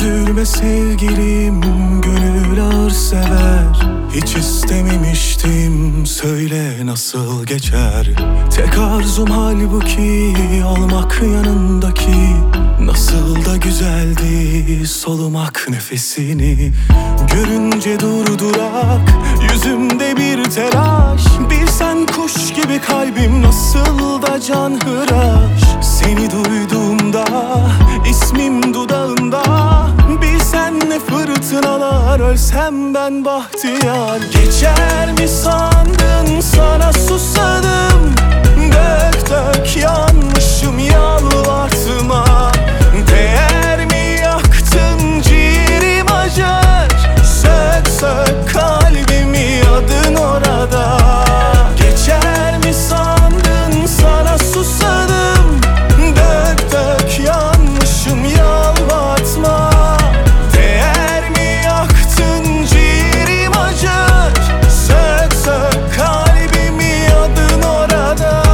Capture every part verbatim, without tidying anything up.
Üzülme sevgilim, gönül ağır sever. Hiç istememiştim, söyle nasıl geçer. Tek arzum halbuki olmak yanındaki. Nasıl da güzeldi solumak nefesini. Görünce durdurak yüzümde bir telaş. Bilsen kuş gibi kalbim nasıl da canhıraş. Seni duyduğumda ismim dudağımda. Bilsen ne fırtınalar, ölsem ben bahtiyar. Geçer mi sandın, sana susadım. Dök dök yanmışım, yalvartma. Değer mi yaktın ciğerim acır. Sök sök kalbimi, adın orada. Geçer mi sandın, sana susadım. Dök dök yanmışım, yalvartma. Değer mi yaktın ciğerim acır. Sök sök kalbimi, adın orada.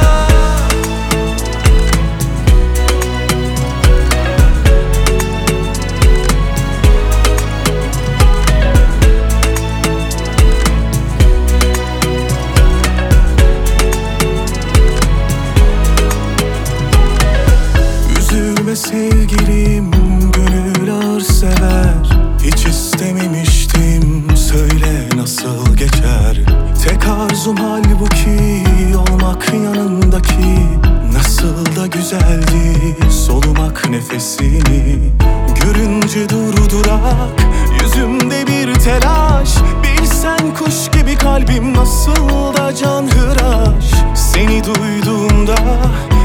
Üzülme sevgilim, gönül ağır sever. Hiç istememiştim, söyle nasıl geçer. Tek arzum halbuki olmak yanındaki. Nasıl da güzeldi solumak nefesini. Görünce durdurak yüzümde bir telaş. Bilsen kuş gibi kalbim nasıl da canhıraş. Seni duyduğumda